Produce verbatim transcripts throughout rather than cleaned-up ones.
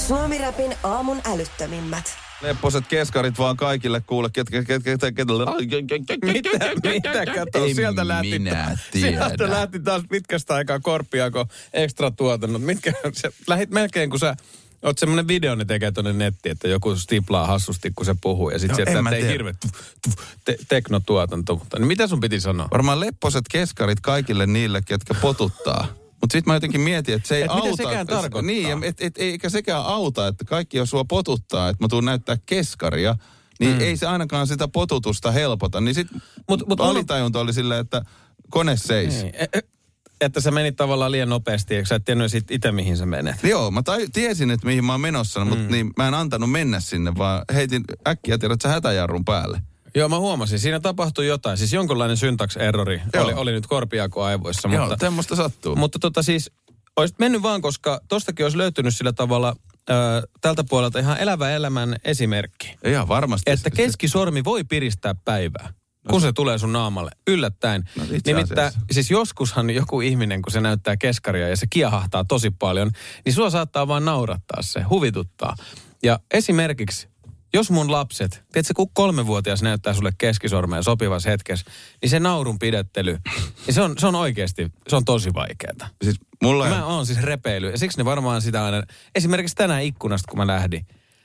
Suomi-räpin aamun älyttömimmät. Lepposet keskarit vaan kaikille kuule, ketkä, ketkä, ketkä, ketkä. Mitä, mitä, kato, En sieltä lähti, minä tiedä. sieltä lähti taas pitkästä aikaa Korpiako ekstra tuotannut. Mitkä, sä lähit melkein, kun sä oot semmonen video, ne tekee tonne nettiin, että joku stiplaa hassusti, kun se puhuu. Ja sit Joo, sieltä ei hirveä te, teknotuotanto. Mutta niin mitä sun piti sanoa? Varmaan lepposet keskarit kaikille niille, ketkä potuttaa. Mutta sitten mä jotenkin mietin, että se ei et auta. mitä sekään tarkoittaa. Niin, et, et, eikä sekään auta, että kaikki jos sua potuttaa, että mä tuun näyttää keskaria, niin mm. ei se ainakaan sitä potutusta helpota. Niin sitten mut, mut alitajunta oli silleen, että kone seis. Niin. Että sä menit tavallaan liian nopeasti, eikö sä et tiennyt itse mihin sä menet? Joo, mä taj- tiesin, että mihin mä oon menossa, mm. mutta niin, mä en antanut mennä sinne, vaan heitin äkkiä tiedät sä hätäjarrun päälle. Joo, mä huomasin. Siinä tapahtui jotain. Siis jonkunlainen syntax-errori oli, oli nyt Korpiako aivoissa. Joo, mutta, tämmöistä sattuu. Mutta tota siis, olisit mennyt vaan, koska tostakin olisi löytynyt sillä tavalla ö, tältä puolelta ihan elävä elämän esimerkki. Ihan varmasti. Että keskisormi voi piristää päivää, kun se tulee sun naamalle. Yllättäen. No, nimittäin, siis joskushan joku ihminen, kun se näyttää keskaria ja se kiehahtaa tosi paljon, niin sua saattaa vaan naurattaa se, huvituttaa. Ja esimerkiksi, jos mun lapset, tiedätkö, kun kolmevuotias näyttää sulle keskisormeen sopivassa hetkessä, niin se naurun pidettely, niin se on, se on oikeasti, se on tosi vaikeaa. Siis mulla Mä oon siis repeily. Ja siksi ne varmaan sitä aina, esimerkiksi tänään ikkunasta, kun mä lähdin,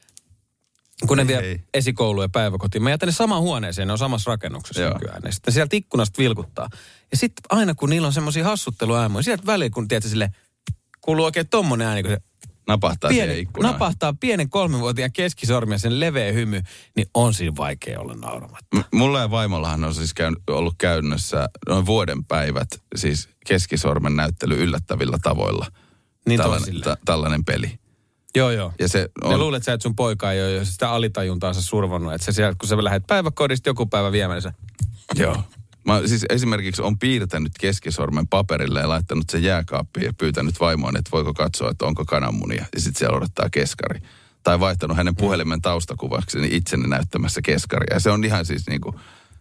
kun ne vie esikoulu ja päiväkotiin, mä jätän ne samaan huoneeseen, ne on samassa rakennuksessa Joo. nykyään. Ja sitten sieltä ikkunasta vilkuttaa. Ja sitten aina kun niillä on semmoisia hassutteluäämoja, sieltä väliin, kun tiedätkö sille, kuuluu oikein tommonen ääni, kun se napahtaa pieni, siihen ikkunaan. napahtaa pienen kolmenvuotiaan keskisormi ja sen leveä hymy, niin on siinä vaikea olla nauramatta. M- mulla ja vaimollahan on siis käyn, ollut käynnössä noin vuoden päivät, siis keskisormen näyttely yllättävillä tavoilla. Niin tällainen, ta- tällainen peli. Joo, joo. Ja se on... Ne luulet sä, että sun poika ei ole jo sitä alitajuntaansa survonnut. Että se siellä, kun sä lähdet päiväkodista joku päivä viemään, niin sä... Joo. Mä siis esimerkiksi on piirtänyt keskisormen paperille ja laittanut sen jääkaappiin ja pyytänyt vaimoon, että voiko katsoa, että onko kananmunia. Ja sitten siellä odottaa keskari. Tai vaihtanut hänen puhelimen taustakuvaksi niin itseni näyttämässä keskaria. Ja se on ihan siis niinku...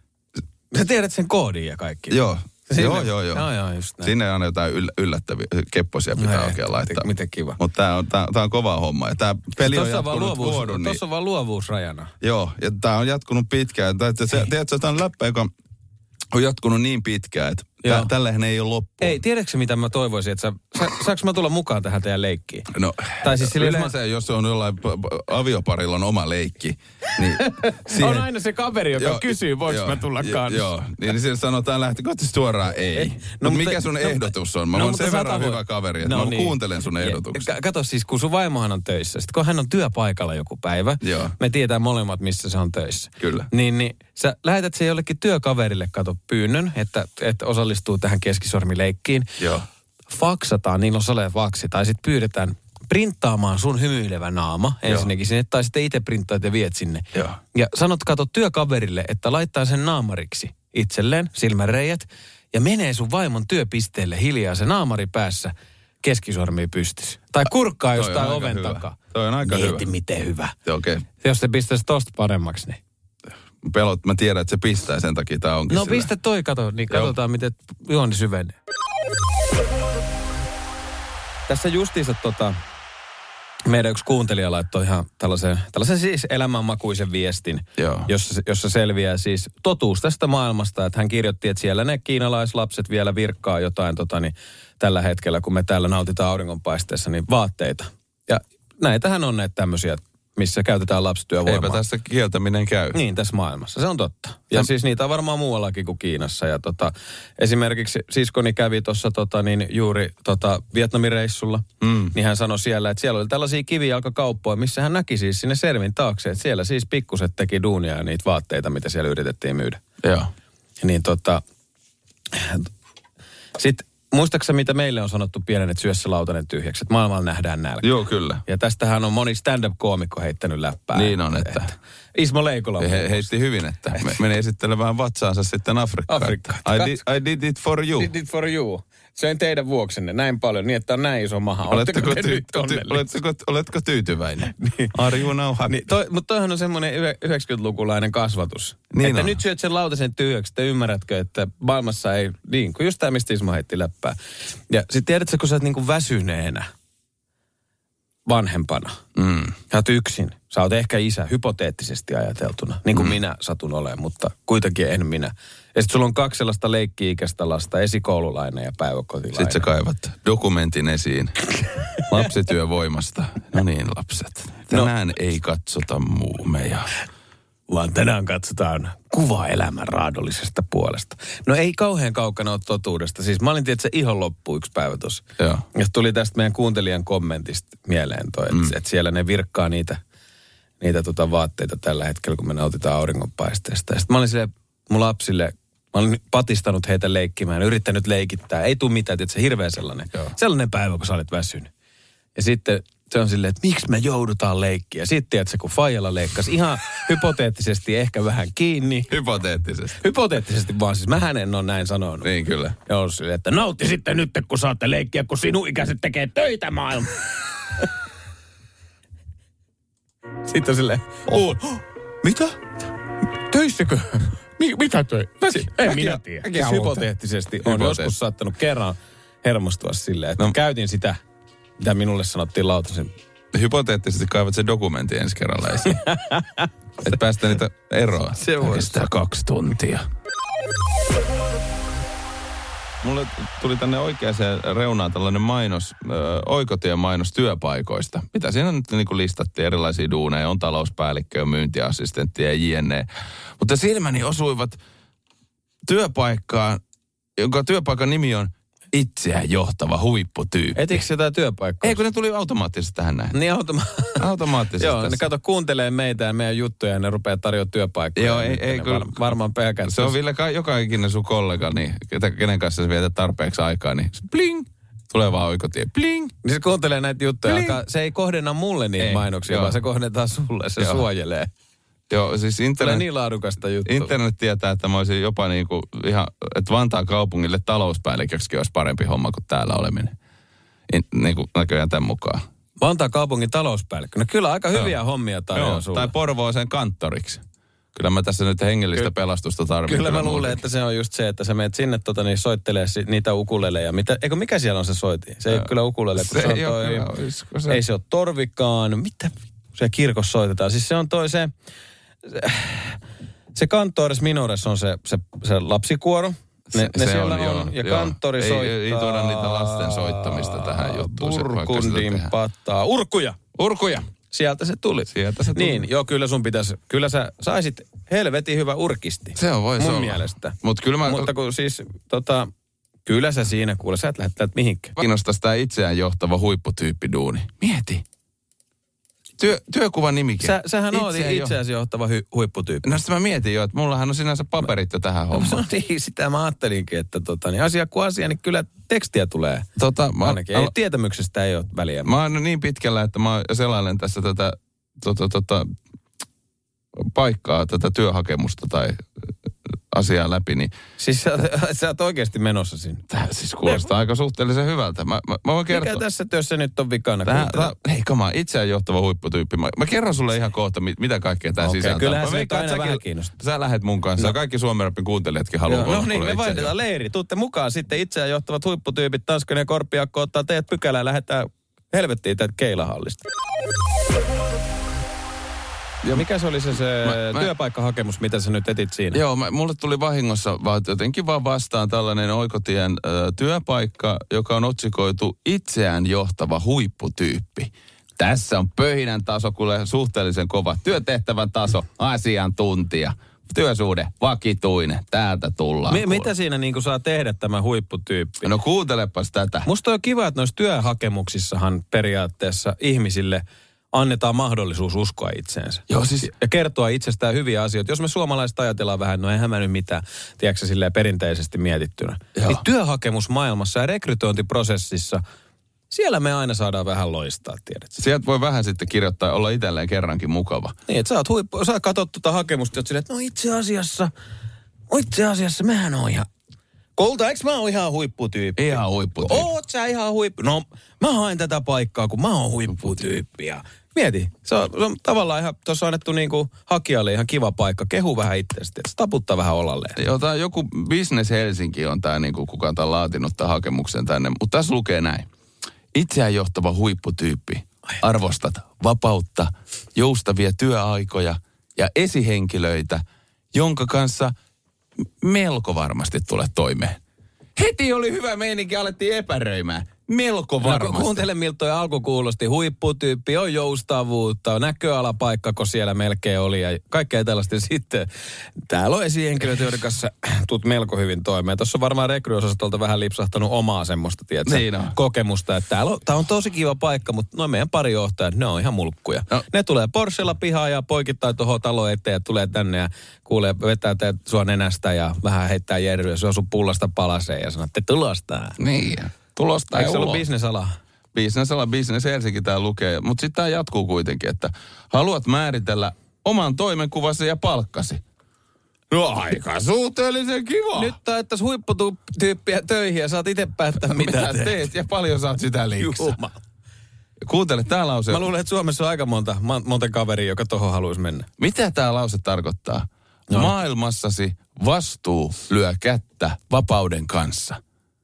Sä tiedät sen koodin ja kaikki. Joo. Sinne, joo, joo, joo. joo, joo just näin. Sinne aina jotain yll, yllättäviä kepposia pitää no, oikein laittaa. Miten kiva. Mutta tää on, tää, tää on kova homma. Ja tää peli on jatkunut vuodun. Niin... Tuossa on vaan luovuus rajana. Joo, ja tää on jatkunut pitkään. Tiedätkö, tää on läppä, joka on jatkunut niin pitkään, että tä, tällähän ei ole loppuun. Ei, tiedätkö mitä mä toivoisin, että sä, sa, saanko mä tulla mukaan tähän teidän leikkiin? No, tai siis yleensä mä... jos on jollain avioparilla on oma leikki, niin... siihen... On aina se kaveri, joka joo, kysyy, voiko jo, mä tulla jo, kanssa. Joo, niin siinä sanotaan lähtökohtaisesti suoraan ei. ei. No, mutta mikä sun no, ehdotus on? Mä no, oon sen verran voi... hyvä kaveri, että no, mä niin. kuuntelen sun ehdotuksia. Kato siis, kun sun vaimohan on töissä, sit kun hän on työpaikalla joku päivä, joo. me tiedetään molemmat, missä se on töissä. Kyllä. Niin, niin sä lähetät se jollekin työkaverille, kato, pyynnön, että, että osallistuu tähän keskisormileikkiin. Joo. Faksataan, niillä on sale faksi, tai sitten pyydetään printtaamaan sun hymyilevä naama ensinnäkin sinne, tai sitten itse printtaat ja viet sinne. Joo. Ja sanot, kato työkaverille, että laittaa sen naamariksi itselleen, silmäreijät, ja menee sun vaimon työpisteelle hiljaa se naamari päässä, keskisormi pystyssä. Tai kurkkaa jostain oven hyvä. takaa. Toi on aika Mieti, hyvä. miten hyvä. Okei. Okay. Jos se pistäisi tosta paremmaksi, niin... Pelot, mä tiedän, että se pistää, sen takia tää onkin No sillä. pistä toi, kato, niin katsotaan, miten juoni syvenee. Tässä justiinsa tota, meidän yksi kuuntelija laittoi ihan tällaisen, tällaisen siis elämänmakuisen viestin, jossa, jossa selviää siis totuus tästä maailmasta. Että hän kirjoitti, että siellä ne kiinalaislapset vielä virkkaa jotain tota, niin, tällä hetkellä, kun me täällä nautitaan auringonpaisteessa, niin vaatteita. Ja näitähän on näitä tämmöisiä, missä käytetään lapsityövoimaa. Eipä tässä kieltäminen käy. Niin, tässä maailmassa. Se on totta. Ja Täm... siis niitä on varmaan muuallakin kuin Kiinassa. Ja tota, esimerkiksi siskoni kävi tuossa tota, niin juuri tota, Vietnamin reissulla. Mm. Niin hän sanoi siellä, että siellä oli tällaisia kivijalkakauppoja, missä hän näki siis sinne servin taakse. Että siellä siis pikkuset teki duunia ja niitä vaatteita, mitä siellä yritettiin myydä. Joo. Niin tota... Sitten... Muistaaksä, mitä meille on sanottu pienen, että syö se lautanen tyhjäksi, että maailmalla nähdään nälkä? Joo, kyllä. Ja tästähän on moni stand-up-koomikko heittänyt läppää. Niin on, että... että Ismo Leikola. He, heitti hyvin, että me, meni esittelemään vatsaansa sitten Afrikkaan. Afrikkaan. I did, I did it for you. Did it for you. Söin teidän vuoksenne näin paljon, niin että on näin iso maha. Oletteko, oletteko, ty, ty, oletteko, oletteko tyytyväinen? Niin. Are you now happy? Niin, toi, mutta toihan on semmoinen yhdeksänkymmentälukulainen kasvatus. Niin että on. nyt syöt sen lautasen tyhjäksi, että ymmärrätkö, että maailmassa ei, niin kuin just tämä, mistä Ismo heitti läppää. Ja sit tiedätkö, kun sä oot niin kuin väsyneenä, vanhempana. Mm. Sä oot yksin. Sä oot ehkä isä, hypoteettisesti ajateltuna. Niin kuin mm. minä satun olemaan, mutta kuitenkin en minä. Ja sit sulla on kaksi sellaista leikki-ikäistä lasta, esikoululainen ja päiväkotilainen. Sitten sä kaivat dokumentin esiin lapsityövoimasta. No niin, lapset. Tänään no. ei katsota muumeja. Vaan tänään katsotaan kuva elämän raadollisesta puolesta. No ei kauhean kaukana ole totuudesta. Siis mä olin tietysti ihan loppu yksi päivä tuossa. Ja tuli tästä meidän kuuntelijan kommentista mieleen toi, että mm. et siellä ne virkkaa niitä, niitä tota vaatteita tällä hetkellä, kun me nautitaan auringonpaisteesta. Ja sitten mä olin sille mun lapsille, mä olin patistanut heitä leikkimään, yrittänyt leikittää. Ei tule mitään, että se hirveä sellainen, Joo. sellainen päivä, kun sä olet väsynyt. Ja sitten se on silleen, että miksi me joudutaan leikkiä. Sitten tiedätkö, kun faijalla leikkasi ihan hypoteettisesti ehkä vähän kiinni. Hypoteettisesti. Hypoteettisesti vaan, siis mähän en ole näin sanonut. Niin kyllä. Ja on silleen, että nautti sitten nyt, kun saatte leikkiä, kun sinun ikäiset tekee töitä maailma. Sitten on silleen, oh. mitä? Töissäkö? Mi- mitä töi? Väsi? En äkä, minä tiedä. Äkä hypoteettisesti on joskus saattanut kerran hermostua silleen, että no. käytin sitä, mitä minulle sanottiin lautasen. Hypoteettisesti kaivat sen dokumentin ensi kerralla esiin. Että päästä niitä eroa. Se voi kestää kaksi tuntia. Mulle tuli tänne oikeaan reunaan tällainen mainos, ö, Oikotien mainos työpaikoista. Mitä siinä nyt niin kuin listattiin erilaisia duuneja, on talouspäällikkö, on myyntiassistentti ja jne. Mutta silmäni osuivat työpaikkaan, jonka työpaikan nimi on itseään johtava huipputyyppi. Etikö sitä työpaikkaa? Ei, kun ne tuli automaattisesti tähän näin. Niin automa- automaattisesti. Joo, ne kato kuuntelee meitä ja meidän juttuja ja ne rupeaa tarjoamaan työpaikkoja. Joo, ei, ei var- varmaan pelkään. Se on vielä joka ikinen sun kollega, niin, kenen kanssa sä vietät tarpeeksi aikaa, niin bling, tulee vaan Oikotie, bling. Niin se kuuntelee näitä juttuja, alkaa, se ei kohdenna mulle niitä ei, mainoksia, joo. vaan se kohdentaa sulle, se joo. suojelee. Joo, siis internet, niin laadukasta juttua. Internet tietää, että mä olisin jopa niinku ihan, että Vantaan kaupungille talouspäälliköksikin olisi parempi homma kuin täällä oleminen. In, niin kuin näköjään tämän mukaan. Vantaan kaupungin talouspäällikkö. No kyllä aika hyviä Joo. hommia tarjoaa sulle. Tai Porvooseen kanttoriksi. Kyllä mä tässä nyt hengellistä Ky- pelastusta tarvitsen. Kyllä, kyllä mä luulen, että se on just se, että sä menet sinne tota, niin soittelee niitä ukuleleja. Mitä, eikö mikä siellä on se soiti? Se ei ole kyllä ukulele, kun se, se on toi, kyllä, se... Ei se ole torvikaan. Mitä se kirkossa soitetaan? Siis se on toi se... Se, se Cantores Minores on se, se, se lapsikuoro. Ne, se, ne se siellä on, on. Ja joo. Kanttori ei, soittaa... Ei, ei tuoda niitä lasten soittamista tähän juttuun. Burkundin pattaa. Urkuja! Urkuja! Sieltä se tuli. Sieltä se tuli. Niin, joo, kyllä sun pitäisi... Kyllä sä saisit helvetin hyvä urkisti. Se on, voisi mun olla. mielestä. Mut kyllä mä... Mutta kun siis, tota... Kyllä sä siinä, kuule, sä et lähde täältä mihinkään. Kiinnostaisi tää itseään johtava huipputyyppi duuni. Mieti. Työ, työkuvan nimikin. Sä, sähän oot itseäsi johtava hy, huipputyyppi. No sitä mä mietin jo, että mullahan on sinänsä paperit jo tähän hommaan. No niin, sitä mä ajattelinkin, että tota, niin asia kuin asia, niin kyllä tekstiä tulee. Tota, mä, ainakin. Ei, al- tietämyksestä ei ole väliä. Mä oon niin pitkällä, että mä selailen tässä tätä tota, tota, paikkaa, tätä työhakemusta tai asiaa läpi, niin... Siis sä, sä oot oikeasti menossa sinne. Tää siis kuulostaa ne. aika suhteellisen hyvältä. Mä, mä, mä voin kertoa... Mikä tässä työssä nyt on vikana? Tää, tää, hei, kama, itseään johtava huipputyyppi. Mä, mä kerron sulle ihan kohta, mit, mitä kaikkea tää okay, sisältää. Kyllähän se aina säkin, vähän kiinnostaa. Sä lähet mun kanssa. No. Kaikki Suomen Rapin kuuntelijatkin haluaa. No niin, me vaihdetaan leiri. Tuutte mukaan sitten itseään johtavat huipputyypit. Tanskan ja Korpiakko ottaa teidät pykälään ja lähdetään helvettiin täältä keilahallista. Ja mikä se oli se, se mä, työpaikkahakemus, mitä sä nyt etit siinä? Joo, mä, mulle tuli vahingossa vaan, jotenkin vaan vastaan tällainen Oikotien ö, työpaikka, joka on otsikoitu itseään johtava huipputyyppi. Tässä on pöhinän taso, kuule suhteellisen kova. Työtehtävän taso, asiantuntija. Työsuhde, vakituinen, täältä tullaan. Mi- mitä siinä niin kuin saa tehdä tämä huipputyyppi? No kuuntelepas tätä. Musta on kiva, että noissa työhakemuksissahan periaatteessa ihmisille annetaan mahdollisuus uskoa itseensä. Joo, siis... Ja kertoa itsestään hyviä asioita. Jos me suomalaiset ajatellaan vähän, no eihän mä nyt mitään, tiedätkö silleen perinteisesti mietittynä. Joo. Niin työhakemusmaailmassa ja rekrytointiprosessissa, siellä me aina saadaan vähän loistaa, tiedätkö? Sieltä voi vähän sitten kirjoittaa, olla itselleen kerrankin mukava. Niin, että sä oot huippu, sä katsot tuota hakemusta, että silleen, että no itse asiassa, itse asiassa mähän oon ihan... Kolta, eikö mä oon ihan huipputyyppi? Ihan huipputyyppi. Oot sä ihan huippu? No, mä haen tätä paikkaa, kun mä oon huipputyyppi. Ja mieti, se on, se on tavallaan ihan, tuossa on annettu niinku hakijalle ihan kiva paikka. Kehu vähän itseästi, että se taputtaa vähän olalleen. Joo, tää joku Business Helsinki on tää niinku, kuka on laatinut tämän hakemuksen tänne. Mutta tässä lukee näin. Itseään johtava huipputyyppi arvostat vapautta, joustavia työaikoja ja esihenkilöitä, jonka kanssa melko varmasti tulet toimeen. Heti oli hyvä meininki, alettiin epäröimään. Melko varmasti. No, kuuntele, miltä toi alku kuulosti. Huipputyyppi, on joustavuutta, näköalapaikka, kun siellä melkein oli ja kaikkea tällaista. Sitten täällä on esihenkilöt, joiden kanssa tuut melko hyvin toimeen. Tuossa on varmaan rekryosastolta vähän lipsahtanut omaa semmoista, tiedätkö, niin on. kokemusta. Että täällä on, tää on tosi kiva paikka, mutta no meidän pari johtajat, ne on ihan mulkkuja. No. Ne tulee Porschella pihaan ja poikittaa tuohon taloon eteen ja tulee tänne ja kuulee, vetää teet sua nenästä ja vähän heittää jerryä, se on sun pullasta palaseen ja sanoo, että tulosta. Niin. Tulosta eikö se ollut bisnesala? Bisnesala, Business Helsinki tää lukee. Mutta sitten tämä jatkuu kuitenkin, että haluat määritellä oman toimenkuvasi ja palkkasi. No aika suhteellisen kiva. Nyt taittais huipputyyppiä töihin ja saat itse päättää mitä, mitä teet. teet. Ja paljon saat sitä liiksaa. Kuuntele, tää lause. Mä luulen, että Suomessa on aika monta, monta kaveria, joka tohon haluaisi mennä. Mitä tää lause tarkoittaa? No. Maailmassasi vastuu lyö kättä vapauden kanssa.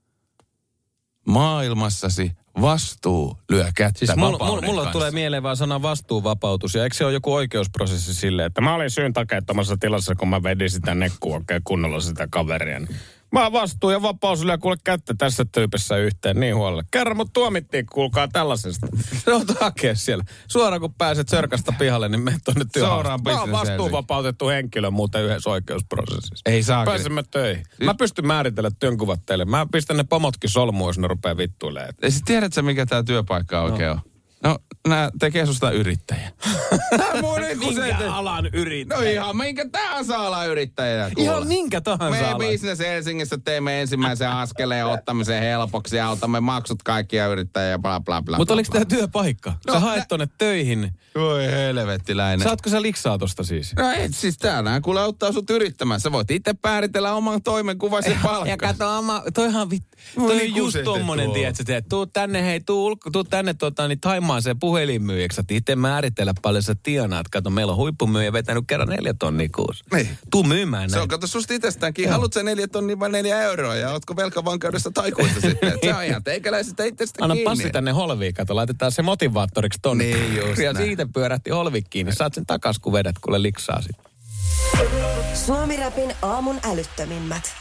Maailmassasi vastuu lyö kättä siis vapauden mulla, mulla, mulla tulee mieleen vaan sana vastuuvapautus. Ja eikö se ole joku oikeusprosessi silleen, että mä olin syyn takeettomassa tilassa, kun mä vedin sitä nekkua oikein kunnolla sitä kaveria. Mä vastuu ja vapaus lyö kuule kättä tässä tyypissä yhteen niin huolella. Kerran mut tuomittiin, kuulkaa tällaisesta. Se on hakea siellä. Suoraan kun pääset sörkästä pihalle, niin menet tonne työhaastatteluun. Mä oon vastuuvapautettu henkilö muuten yhdessä oikeusprosessissa. Ei saa. Pääsemme töihin. Mä pystyn määritellä työnkuvat teille. Mä pistän ne pomotkin solmuun, jos ne rupeaa vittuilemaan. Ja sit tiedätkö mikä tää työpaikka oikein no. on? No, nää tekee susta yrittäjä. Minkä te... alan yrittäjä? No ihan minkä tahansa alan yrittäjä. Kuule. Ihan minkä tahansa Me alan. Business Helsingissä teemme ensimmäisen askeleen ottamisen helpoksi ja otamme maksut kaikkia yrittäjiä ja bla bla bla. Mutta oliko tää työpaikka? No, sä haet nä... tonne töihin. Voi helvettiläinen. Saatko sä liksaa tosta siis? No et siis täällä kuule auttaa sut yrittämään. Sä voit itse pääritellä oman toimenkuvasi palkkas. Ja kato oma, toihan vit... Toi on just tommonen, tiedätkö, teet. Tuu tänne, hei, tuu, ulko, tuu tänne tota, niin Taimaaseen puhelinmyyjäksi. Sä itse määritellä paljon sä tienaat. Kato, meillä on huippumyyjä vetänyt kerran neljä tonnia kuussa. Niin. Tuu myymään näin. Se on, kato susta itsestäänkin. Joo. Haluatko sä neljä tonnia vai neljä euroa? Ja ootko velkavankeudessa taikuista sitten? Se on ihan teikäläisestä itsestä Anna kiinni. Anna passi tänne holviin, kato. Laitetaan se motivaattoriksi tonne. Niin just ja siitä pyörähti holvi kiinni. Saat sen takas, kun vedät, kuule liksaa sit. Suomi-räpin aamun älyttömimmät.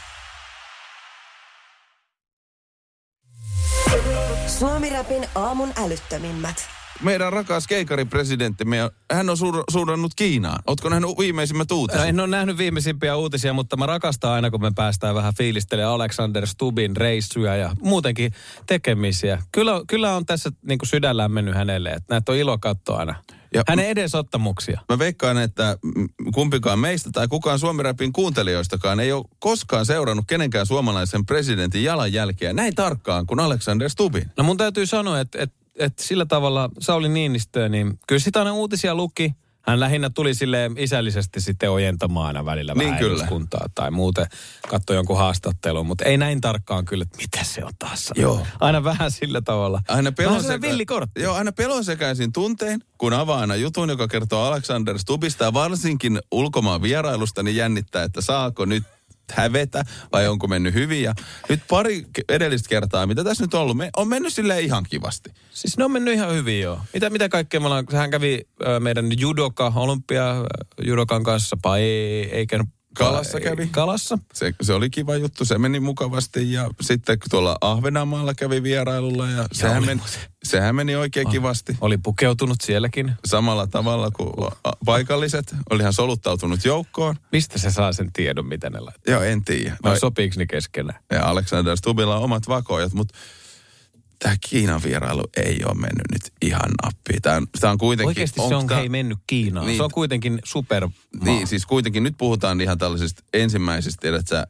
Suomi-räpin aamun älyttömimmät. Meidän rakas keikaripresidentti, hän on suur, suurannut Kiinaan. Ootko nähnyt viimeisimmät uutiset? En ole nähnyt viimeisimpiä uutisia, mutta mä rakastan aina, kun me päästään vähän fiilistelemään Alexander Stubbin reissuja ja muutenkin tekemisiä. Kyllä, kyllä on tässä niin kuin sydän lämmennyt hänelle, että näitä on ilo katsoa aina. Ja hänen edesottamuksia. Mä veikkaan, että kumpikaan meistä tai kukaan Suomi-räpin kuuntelijoistakaan ei ole koskaan seurannut kenenkään suomalaisen presidentin jalanjälkeä näin tarkkaan kuin Alexander Stubbin. No mun täytyy sanoa, että, että, että sillä tavalla Sauli Niinistö, niin kyllä sitä aina uutisia luki. Hän lähinnä tuli silleen isällisesti sitten ojentamaan aina välillä niin vähän eduskuntaa tai muuten katsoi jonkun haastattelun, mutta ei näin tarkkaan kyllä, että mitä se on taas. Joo. Aina vähän sillä tavalla. Aina pelon seka... villikortti. Joo, aina pelon sekaisin tuntein, kun avaa aina jutun, joka kertoo Alexander Stubbista ja varsinkin ulkomaan vierailusta, niin jännittää, että saako nyt hävetä vai onko mennyt hyvin. Ja nyt pari edellistä kertaa, mitä tässä nyt on ollut, me on mennyt silleen ihan kivasti. Siis ne on mennyt ihan hyvin, joo. Mitä, mitä kaikkea me ollaan, hän kävi äh, meidän judoka, olympia äh, judokan kanssa, vai ei, eikä... Kalassa kävi. Kalassa. Se, se oli kiva juttu, se meni mukavasti ja sitten tuolla Ahvenanmaalla kävi vierailulla ja, ja sehän, meni, sehän meni oikein oh. kivasti. Oli pukeutunut sielläkin. Samalla tavalla kuin paikalliset, oli ihan soluttautunut joukkoon. Mistä se saa sen tiedon, mitä ne laittaa? Joo, en tiedä. Vai sopiiko ne keskenään? Ja Alexander Stubbilla on omat vakoojat, mutta tämä Kiinan vierailu ei ole mennyt nyt ihan nappiin. Tämä on, tämä on kuitenkin... Oikeasti se on tämä, hei mennyt Kiinaan. Niin, se on kuitenkin supermaa. Niin, siis kuitenkin nyt puhutaan ihan tällaisista ensimmäisistä, tiedätkö,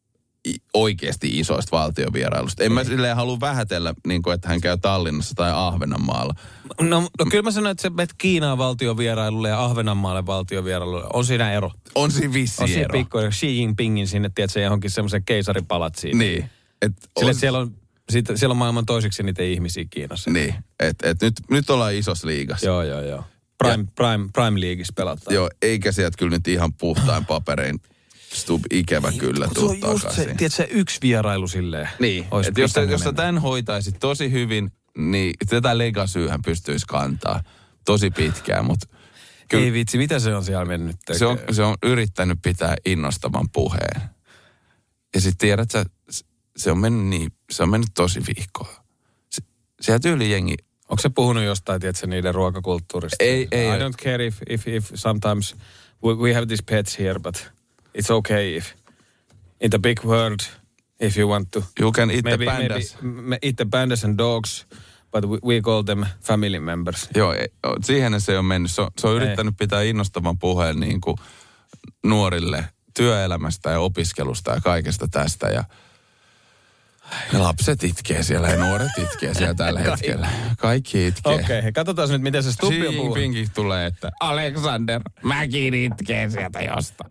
oikeasti isoista valtiovierailusta. En niin. mä silleen halua vähätellä, niin kuin, että hän käy Tallinnassa tai Ahvenanmaalla. No, no kyllä mä sanon, että se menet Kiinaan valtiovierailulle ja Ahvenanmaalle valtiovierailulle. On siinä ero. On siinä vissi on ero. On siinä pikku Xi Jinpingin sinne, tiedätkö, johonkin semmoisen keisaripalatsiin. Niin. Et Sille, on... siellä on... Siitä, siellä on maailman toiseksi niitä ihmisiä Kiinassa. Niin, että et nyt, nyt ollaan isossa liigassa. Joo, joo, joo. Prime, ja, prime, prime Leagueissa pelataan. Joo, eikä sieltä kyllä nyt ihan puhtain paperein Stubb ikävä niin, kyllä tuu takaisin. Se, tiedätkö, se yksi vierailu silleen. Niin, että jos, jos sä tämän hoitaisit tosi hyvin, niin tätä legasyyhän pystyisi kantaa tosi pitkään, mutta... Ei vitsi, mitä se on siellä mennyt tekemään? Se on, se on yrittänyt pitää innostavan puheen. Ja sitten tiedät sä, se on mennyt niin, se on mennyt tosi viikkoa. Se, siellä tyyli jengi... Onko se puhunut jostain, tiedätkö, niiden ruokakulttuurista? Ei, ei. I don't care if, if, if sometimes we, we have these pets here, but it's okay if in the big world, if you want to... You can eat maybe, the pandas. Maybe eat the pandas and dogs, but we, we call them family members. Joo, siihen se on mennyt. Se on, se on yrittänyt pitää innostavan puheen niin kuin nuorille työelämästä ja opiskelusta ja kaikesta tästä. Ja, ja lapset itkee siellä ja nuoret itkee siellä tällä hetkellä. Kaikki itkee. Okei, okay, katsotaan nyt, miten se Stubbi on puhunut. Xi tulee, että Alexander, mäkin itkee sieltä jostain.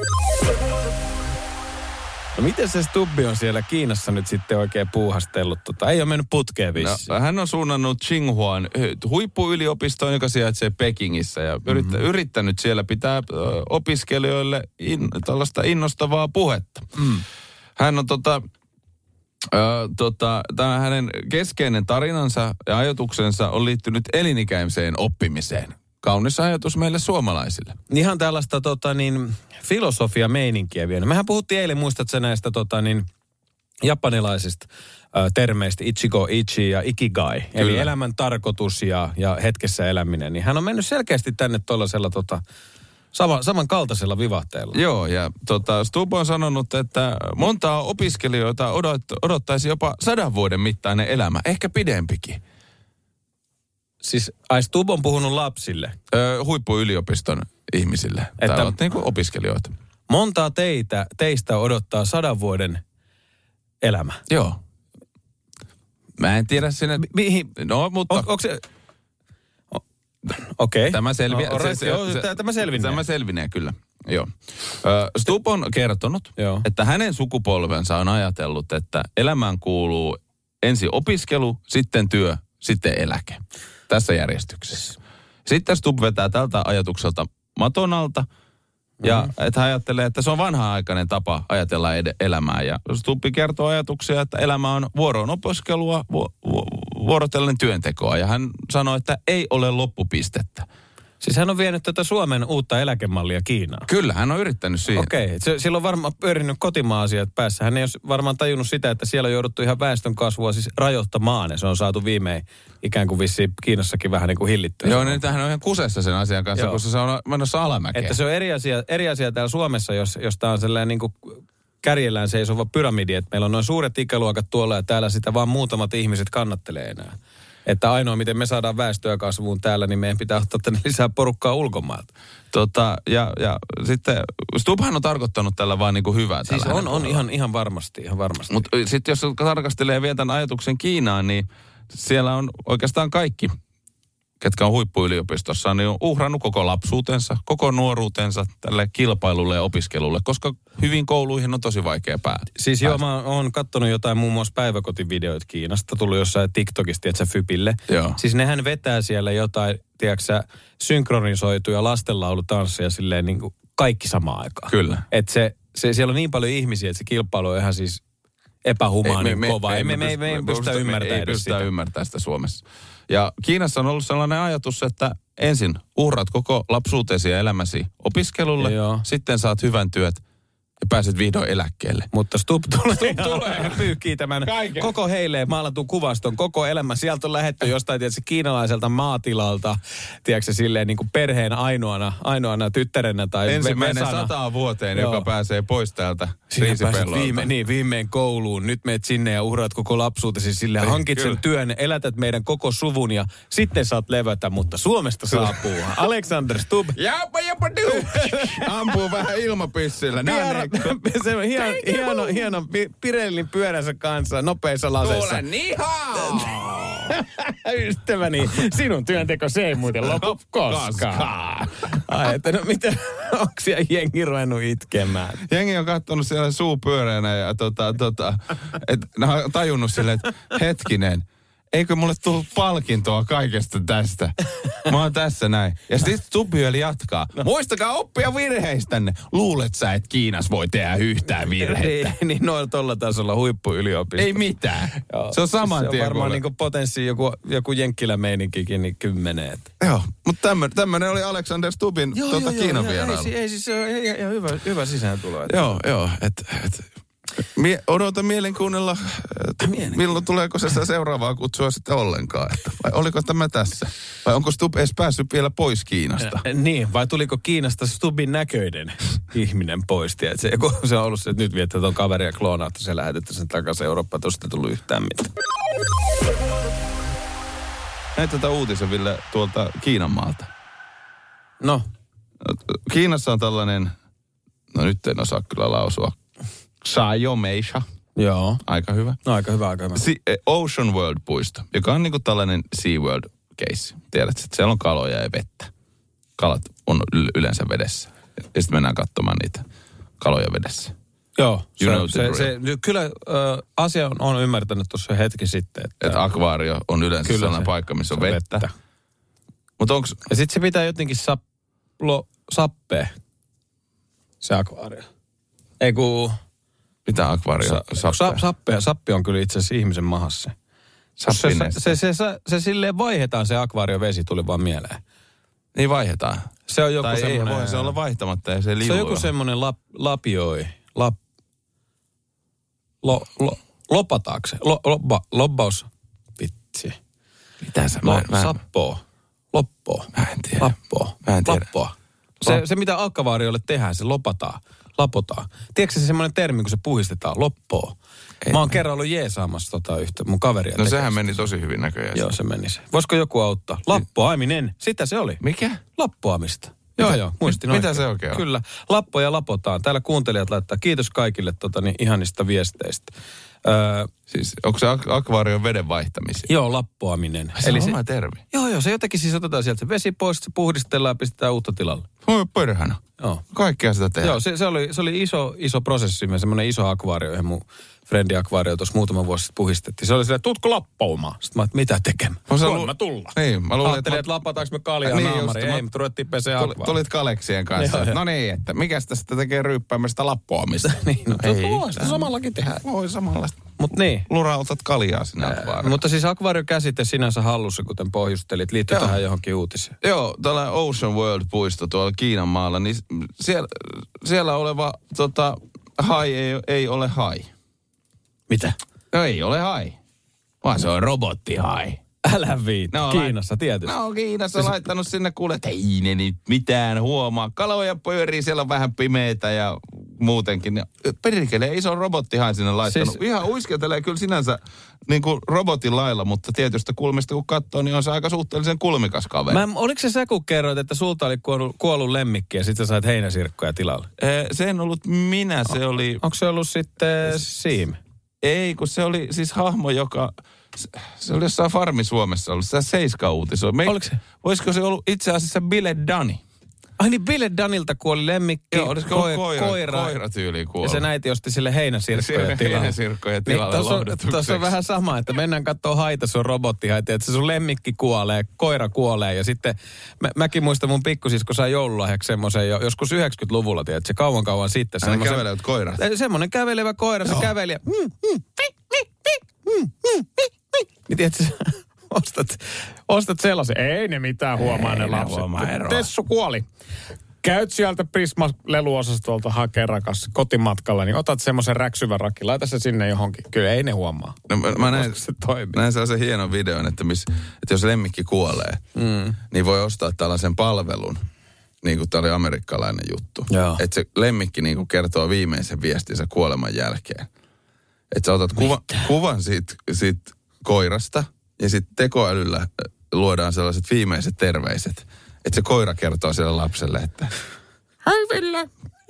No miten se Stubbi on siellä Kiinassa nyt sitten oikein puuhastellut? Tota, ei ole mennyt putkeen vissiin. No, hän on suunnannut Tsinghuan huippuyliopistoon, joka sijaitsee Pekingissä. Ja mm-hmm. yrittänyt siellä pitää ö, opiskelijoille in, tällaista innostavaa puhetta. Mm. Hän on tota... Ö, tota, tämä hänen keskeinen tarinansa ja ajatuksensa on liittynyt elinikäiseen oppimiseen. Kaunis ajatus meille suomalaisille. Ihan tällaista tota, niin, filosofia-meininkiä vielä. Mehän puhuttiin eilen, muistatko näistä tota, niin, japanilaisista ö, termeistä Ichigo Ichi ja Ikigai. Kyllä. Eli elämän tarkoitus ja, ja hetkessä eläminen. Niin hän on mennyt selkeästi tänne tuollaisella tota, sama, samankaltaisella vivahteella. Joo, ja tota, Stub on sanonut, että montaa opiskelijoita odot, odottaisi jopa sadan vuoden mittainen elämä, ehkä pidempikin. Siis ai Stub on puhunut lapsille? Öö, huippuyliopiston ihmisille. Että Täällä on niin kuin opiskelijoita. Montaa teitä, teistä odottaa sadan vuoden elämä? Joo. Mä en tiedä sinne... Mi- mihin? No, mutta... On, onko se... Okei. Okay. Tämä selviää. No, se, se, joo, se, tämä selvinee. Tämä selvinee, kyllä. Joo. Stub on kertonut, joo. että hänen sukupolvensa on ajatellut, että elämään kuuluu ensin opiskelu, sitten työ, sitten eläke. Tässä järjestyksessä. Sitten Stub vetää tältä ajatukselta maton alta, ja mm-hmm. että hän ajattelee, että se on vanha-aikainen tapa ajatella ed- elämää. Ja Stubbi kertoo ajatuksia, että elämä on vuoroon opiskelua, vu- vu- vuorotellen työntekoa. Ja hän sanoi, että ei ole loppupistettä. Siis hän on vienyt tätä Suomen uutta eläkemallia Kiinaan. Kyllä, hän on yrittänyt siihen. Okei, okay. Sillä on varmaan pyörinyt kotimaa-asiat päässä. Hän ei ole varmaan tajunnut sitä, että siellä on jouduttu ihan väestön kasvua siis rajoittamaan. Ja se on saatu viimein ikään kuin vissiin Kiinassakin vähän niin kuin hillittyä. Joo, niin hän on ihan kusessa sen asian kanssa, Joo. koska se on menossa alamäkeen. Että se on eri asia, eri asia täällä Suomessa, jos, jos tämä on sellainen niin kuin kärjellään seisova pyramidi. Että meillä on noin suuret ikäluokat tuolla ja täällä sitä vaan muutamat ihmiset kannattelee enää. Että ainoa, miten me saadaan väestöä kasvuun täällä, niin meidän pitää ottaa tänne lisää porukkaa ulkomailta. Tota, ja, ja sitten Stubhan on tarkoittanut tällä vaan niin kuin hyvää. Siis on, on ihan, ihan varmasti, ihan varmasti. Mutta sitten jos tarkastelee vielä tämän ajatuksen Kiinaan, niin siellä on oikeastaan kaikki, ketkä on huippuyliopistossa, niin on uhrannut koko lapsuutensa, koko nuoruutensa tälle kilpailulle ja opiskelulle, koska hyvin kouluihin on tosi vaikea päästä. Siis joo, mä oon kattonut jotain muun muassa päiväkotivideoita Kiinasta, tullut jossain TikTokista, että Fypille. Joo. Siis nehän vetää siellä jotain, tiedätkö synkronisoituja lastenlaulutansseja silleen niin kuin kaikki samaan aikaan. Kyllä. Että se, se, siellä on niin paljon ihmisiä, että se kilpailu on ihan siis epähumaanin me, kova. Ei me, me, me, me, me ei pystytä ymmärtämään Ei pystytä sitä. ymmärtämään sitä Suomessa. Ja Kiinassa on ollut sellainen ajatus, että ensin uhrat koko lapsuutesi ja elämäsi opiskelulle, Joo. sitten saat hyvän työt ja pääset vihdoin eläkkeelle. Mutta Stub tulee, Stub tulee. pyyhkii tämän Kaiken. koko heille maalatun kuvaston, koko elämä. Sieltä on lähdetty jostain, tiedätkö, kiinalaiselta maatilalta, tiedätkö, silleen niin kuin perheen ainoana, ainoana tyttärenä tai ensimmäinen vesana. sataan vuoteen, Joo. joka pääsee pois täältä riisipellolta. Viime, niin, viimein kouluun. Nyt meet sinne ja uhraat koko lapsuutesi silleen. Hankit sen työn, elätät meidän koko suvun ja sitten saat levätä, mutta Suomesta saapuu Alexander Stub. Japa, japa, du! Ampuu vähän ilmapyssillä. Se on hieno, hieno, hieno Pirellin pyöränsä kanssa nopeissa laseissa. Kuule, nihaa! Ystäväni, sinun työnteko se ei muuten lopu koskaan. Ai, että no mitä, onko siellä jengi ruvennut itkemään? Jengi on katsonut siellä suu pyöreänä ja tota, tota, että ne on tajunnut silleen, että hetkinen, eikö mulle tullut palkintoa kaikesta tästä? Mä oon tässä näin. Ja sitten Stubbi vielä jatkaa. No. Muistakaa oppia virheistänne. Luulet sä, että Kiinassa voi tehdä yhtään virhettä? niin, niin noin tolla tasolla huippuyliopisto. Ei mitään. Joo, se on saman tien. Se on varmaan niinku potenssi joku, joku jenkkilä-meininkikin niin kymmeneen. Joo, mutta tämmöinen oli Alexander Stubbin joo, tuota joo, Kiinan vierailu. Ei, ei siis se on ihan hyvä, hyvä sisääntulo. Joo, joo. Et, et, mie, odota mielen kuunnella, et, milloin tuleeko se seuraavaa kutsua sitten ollenkaan. Että, vai oliko tämä tässä? Vai onko Stubb edes päässyt vielä pois Kiinasta? Ja, niin, vai tuliko Kiinasta Stubbin näköinen ihminen pois? Se, se on ollut se, että nyt viettä tuon kaveria kloonaa, että se lähetetään sen takaisin Eurooppaan, että tuosta ei tullut yhtään mitään. Näin tätä uutisen, Ville, tuolta Kiinan maalta. No. Kiinassa on tällainen, no nyt en osaa kyllä lausua, Xiaomeisha. Joo. Aika hyvä. No, aika hyvä, aika hyvä. Si- Ocean World-puisto, joka on niinku tällainen SeaWorld-keissi. Tiedätkö, että siellä on kaloja ja vettä. Kalat on y- yleensä vedessä. Ja sitten mennään katsomaan niitä kaloja vedessä. Joo, se, se, se, kyllä ö, asia on, on ymmärtänyt tuossa hetki sitten. Että et akvaario on yleensä kyllä sellainen se, paikka, missä on vettä. vettä. Mut onks... Ja sitten se pitää jotenkin saplo, sappea, se akvaario. Ei kun... Mitä akvaario? Sa, sa, sappea, sappi on kyllä itse asiassa ihmisen mahassa. Se, se, se, se, se, se silleen vaihdetaan se akvaariovesi, tuli vaan mieleen. Niin vaihdetaan. Se on joku tai semmoinen... ei, voi se olla vaihtamatta ja se liuuu. Se on joku semmoinen lap, lapioi. Lap, lo, lo, lopataakse. Lo, lobba, lobbaus. Vitsi. Mitä sä? Lo, mä, mä, sappoo. Loppoo. Mä en tiedä. Lappoo. Mä en tiedä. Lappoa. Se, se mitä akvaariolle tehdään, se lopataan. Lapotaan. Tiedätkö se semmoinen termi, kun se puhistetaan? Loppoo. Ei, mä oon kerran ollut jeesaamassa tota yhtä mun kaveria. No sehän meni tosi hyvin näköjään. Joo, se meni se. Voisiko joku auttaa? Lappoaminen. Sitä se oli. Mikä? Lappoamista. Joo, mitä, joo, muistin mit, oikein. Mitä se oikein on? Kyllä. Lappoja lapotaan. Täällä kuuntelijat laittaa kiitos kaikille tota, niin, ihanista viesteistä. Öö, siis onko se ak- akvaarion veden vaihtamisia? Joo, lappoaminen. Se Eli on se, oma termi. Joo, joo. Se jotenkin siis otetaan sieltä se vesi pois, se puhdistellaan ja pistetään uutta tilalle. Oi perhana. Joo. Kaikkea sitä tehdään. Joo, se, se, oli, se oli iso, iso prosessi. Me semmoinen iso akvaario, johon mun frendi akvaario tuossa muutama vuosi sitten puhistettiin. Se oli silleen, tuutko lappaumaan? Sitten mä, että mitä tekemään? Voin lu- mä tulla. Niin, mä luulin, Ajattelin, että, mä... että lapataanko me kaljaa niin, naamari. Ei, mutta ruvettiin pesee akvaario. Tulit Kaleksien kanssa. No niin, että mikäs tästä tekee ryyppäämästä lappoamista? niin, no ei. Voi sitä samallakin tehdä. Voi samalla. Mut niin. Lurautat kaljaa sinne akvaarioon. Mutta siis akvaariokäsite sinänsä hallussa, kuten pohjustelit, liittyy Joo. tähän johonkin uutiseen. Joo, tällainen Ocean World-puisto tuolla Kiinan maalla, niin siellä, siellä oleva tota, hai ei, ei ole hai. Mitä? No ei ole hai, vaan se on robottihai. Älä viitti. No, Kiinassa tietysti. No Kiinassa on laittanut sinne kuule, että ei ne nyt mitään huomaa. Kaloja pyörii, siellä on vähän pimeitä ja muutenkin. Perkele, iso robottihai sinne laittanut. Siis... Ihan uiskeltelee kyllä sinänsä niin kuin robotin lailla, mutta tietystä kulmista kun katsoo, niin on se aika suhteellisen kulmikas kaveri. Mä, oliko se sä, kun kerroit, että sulta oli kuollut, kuollut lemmikki ja sitten sä sait heinäsirkkoja tilalle? Ee, se en ollut minä, se o, oli... Onko se ollut sitten Siim? Ei, kun se oli siis hahmo, joka... Se, se oli jossain Farmi Suomessa ollut. Se Seiska-uutisoi. Me, Oliko se? Voisiko se ollut itse asiassa Bile Dani? Ai niin, Bile Danilta kuoli lemmikki. Joo, olisiko koi, koira, koira? Koira tyyliin kuoli. Ja se näiti osti sille heinäsirkkoja tilalle. Heinäsirkkoja tilalle niin, lohdutukseksi. Tuossa on vähän sama, että mennään katsoa haita, se on robottihaita, että se sun lemmikki kuolee, koira kuolee. Ja sitten mä, mäkin muistan mun pikkusisko sai joululahjaksi semmoisen jo, joskus yhdeksänkymmentäluvulla, tiedät, se kauan kauan sitten. Aina kävelevät koirat. Semmoinen kävelevä koira, Joo. se käveli ja... Mm, mm, mi, mi, mi, mm, mm, mi, mi. Niin tiedätkö, ostat, ostat sellaisen. Ei ne mitään huomaa, ei ne lapset. Tessu kuoli. Käyt sieltä Prisma-leluosastolta hakee rakas kotimatkalla, niin otat semmoisen räksyvän rakin, laita se sinne johonkin. Kyllä ei ne huomaa. No, mä, mä näin, se näin sellaisen hienon videon, että, miss, että jos lemmikki kuolee, mm. niin voi ostaa tällaisen palvelun. Niin kuin tämä oli amerikkalainen juttu. Joo. Että se lemmikki niin kuin kertoo viimeisen viestinsä kuoleman jälkeen. Että sä otat kuva, kuvan siitä, siitä koirasta ja sitten tekoälyllä luodaan sellaiset viimeiset terveiset. Että se koira kertoo sille lapselle, että hei Ville,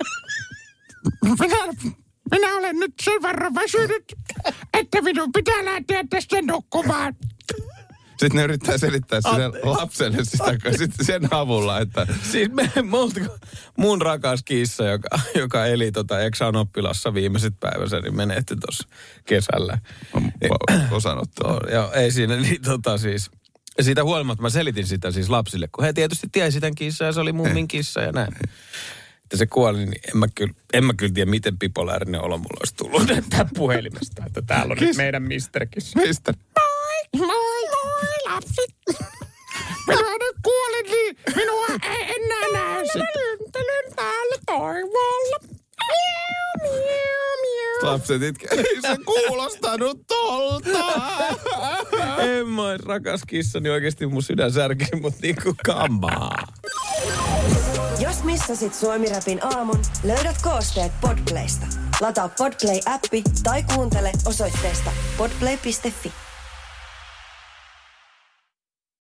minä, minä olen nyt sen verran väsynyt, että minun pitää lähteä tästä nukkumaan. Sitten ne yrittää selittää sille lapselle sitä sitten sen avulla, että... Siis me, multa, mun rakas kissa, joka, joka eli tota Eksan oppilassa viimeiset päivänsä, niin menehti tuossa kesällä. Osanottaa. Joo, ei siinä, niin tota siis... Siitä huolimatta mä selitin sitä siis lapsille, kun he tietysti tiesi tämän kissan ja se oli mummin kissa ja näin. Että se kuoli, niin en mä kyllä, en mä kyllä tiedä, miten bipolaarinen olo mulla olisi tullut näyttää puhelimesta, että täällä on Kiss. Nyt meidän mister Kiss. Mister. Moi, moi, moi, lapset. Minua nyt kuolin, niin minua ei enää näy. Lyntelyn täällä toivolla. Miau, miau, miau. Lapset itke. Ei se kuulostanut tolta. En mä rakas kissani, oikeesti mun sydän särkee, mut niinku kamaa. Jos missasit Suomi-rapin aamun, löydät koosteet Podplaysta. Lataa Podplay-appi tai kuuntele osoitteesta podplay piste fi.